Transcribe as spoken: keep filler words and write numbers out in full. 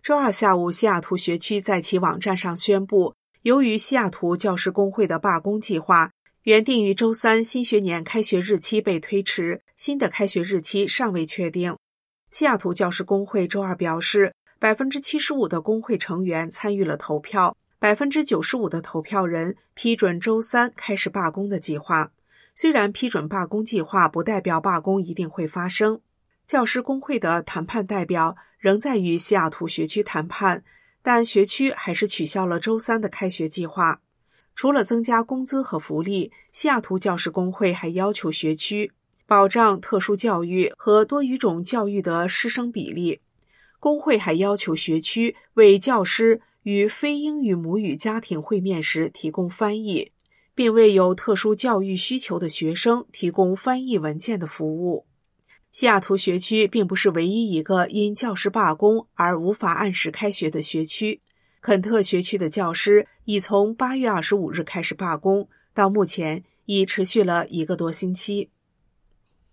周二下午，西雅图学区在其网站上宣布，由于西雅图教师工会的罢工计划原定于周三新学年开学日期被推迟，新的开学日期尚未确定。西雅图教师工会周二表示， 百分之七十五 的工会成员参与了投票， 百分之九十五 的投票人批准周三开始罢工的计划。虽然批准罢工计划不代表罢工一定会发生，教师工会的谈判代表仍在与西雅图学区谈判，但学区还是取消了周三的开学计划。除了增加工资和福利，西雅图教师工会还要求学区保障特殊教育和多语种教育的师生比例。工会还要求学区为教师与非英语母语家庭会面时提供翻译，并为有特殊教育需求的学生提供翻译文件的服务。西雅图学区并不是唯一一个因教师罢工而无法按时开学的学区。肯特学区的教师已从八月二十五日开始罢工，到目前已持续了一个多星期。